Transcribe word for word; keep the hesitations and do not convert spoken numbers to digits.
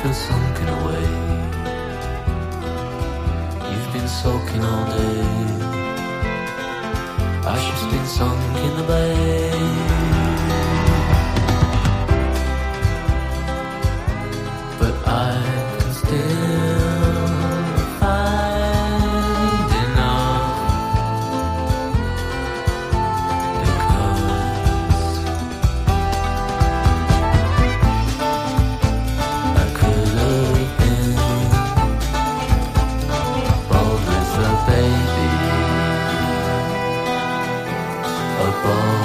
feel sunken away. You've been soaking all day. Ashes been sunk in the bay. But I can still find enough, because I could have been bold with a baby, a bold